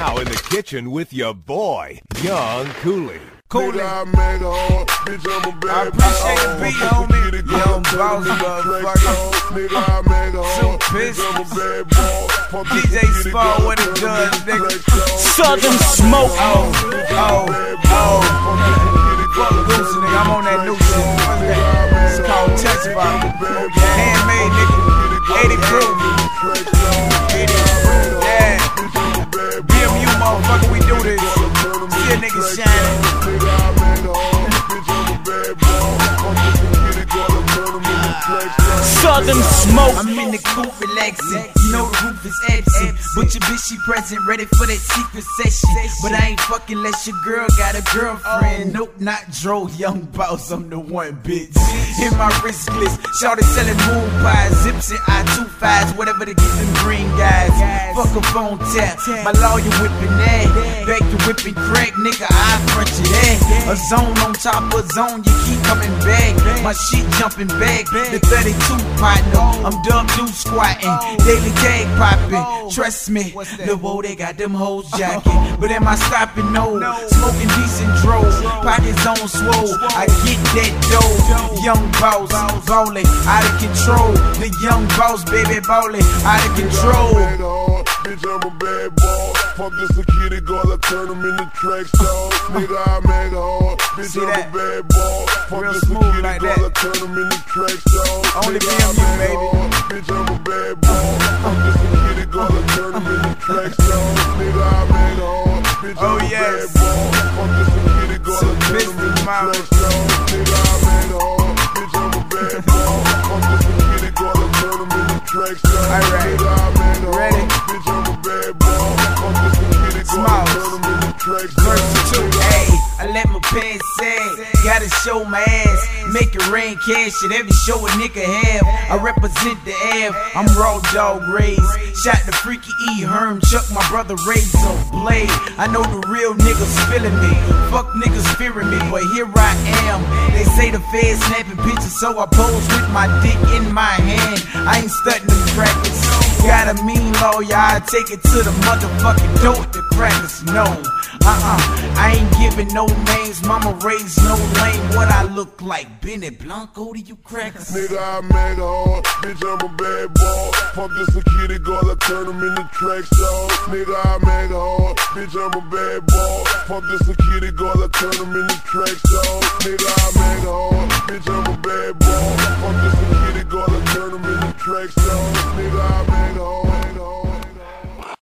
Now in the kitchen with your boy, Young Cooley. Cooley. I made a hard bitch, I'm a bad appreciate the beat, homie. Young boss, motherfucker. Nigga, I made a hard bitch, I'm a bad boy. DJ Spar, what it does, nigga. Southern Smoke. Fuck Goose, nigga. I'm on that new shit. What's that? It's called Touch Bottle. Handmade, nigga. 80 proof. 80 proof. Yeah. BMU, motherfucker, we do this. See a nigga shining. Southern Smoke. I'm in the coop relaxing. You know the roof is absent, but your bitch she present, ready for that secret session. But I ain't fucking unless your girl got a girlfriend. Nope, not Dro, Young Boss. I'm the one, bitch. In my wristless, shorty selling moon pies, zips and I-25s, whatever to get them green guys. Fuck a phone tap, my lawyer whipping that. Back to whipping crack, nigga. I front you that. A zone on top of zone, you keep coming back. My shit jumping back. The 32 partner, I'm dub do squatting, daily tag popping. Trust me, the woe they got them hoes jacking. But am I stopping? No. Smoking decent dro, pockets on swole. I get that dough. Young boss, ballin', out of control. The young boss, baby, ballin', out of control. Bitch, I'm a bad boy. Fuck this a kitty girl, I turn him into track stars. Nigga, I made a hard. Bitch, I'm a bad boy. Fuck Real this a smooth kitty like girl, that. I turn him into track stars. Only Nigga, BMU, I made a baby. hard. Bitch, I'm a bad boy. Fuck this a kitty girl, I turn him into track stars. Nigga, I made a hard. Bitch, I'm a bad boy. Fuck this a kitty girl, I turn him into track stars. Nigga, I made a hard. Bitch, I'm a bad boy. Fuck this a kitty girl, I turn him into track stars. Alright. Nigga, I made a hard. Ready? Bitch, I'm a bad boy. Fuck this a kitty girl, I turn him into track stars. Verse 2, ayy, I let my pants sag. Gotta show my ass, make it rain cash at every show a nigga have. I represent the Ave, I'm raw dog raised. Shot the freaky E. Herm, Chuck my brother Razor Blade. I know the real niggas feeling me. Fuck niggas fearing me, but here I am. They say the feds snapping pictures, so I pose with my dick in my hand. I ain't stunting them crackers. Got a mean lawyer, I take it to the motherfucking door with the crackers. No, I ain't giving no names. Mama raised no lame. What I look like, Benny Blanco to you crackers? Nigga, I made a hard. Bitch, I'm a bad boy. Fuck this a kitty girl, I turn him into track stars. Nigga, I made a hard. Bitch, I'm a bad boy. Fuck this a kitty girl, I turn him into track stars. Nigga, I made a hard. Bitch, I'm a bad boy. Fuck this a kitty girl, I turn him into track stars. Nigga, I made a hard.